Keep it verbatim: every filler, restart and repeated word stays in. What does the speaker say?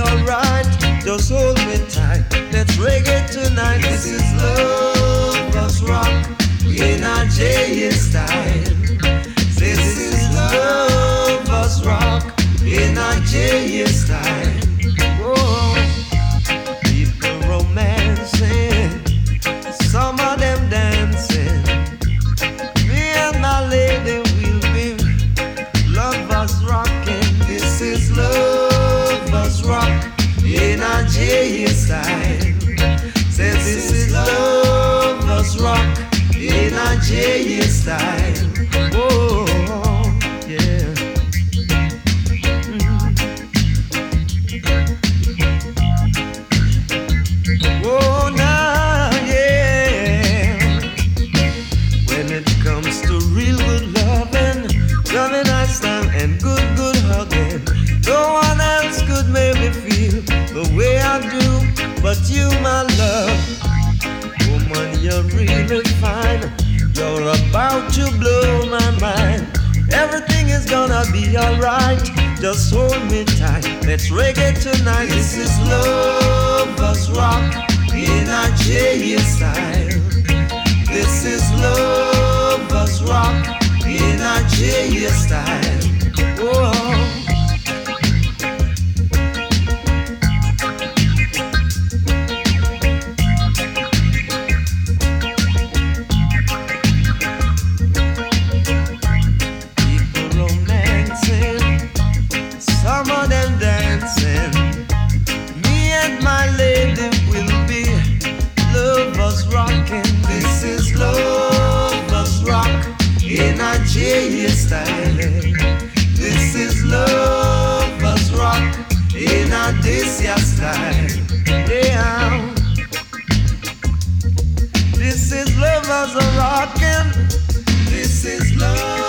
alright. Just hold me tight. Let's reggae tonight. This is love us rock in our J S style. This is love us rock in our J S style. Oh, people romancing, some of them dancing. Me and my lady will be lovers rocking. This is lovers rock in our J S style. Say this is lovers rock in our J S style. Oh, yeah. Mm. Oh, nah, yeah. When it comes to real good loving, loving nice time and good, good hugging, no one else could make me feel the way I do, but you, my love. Woman, you're really fine. You're about to blow my mind. Everything is gonna be alright. Just hold me tight. Let's reggae tonight. This is lovers rock in our J S style. This is lovers rock in our J S style. Oh. J S style. This is lovers rock in a this ya style. Yeah. This is lovers a rockin'. This is love.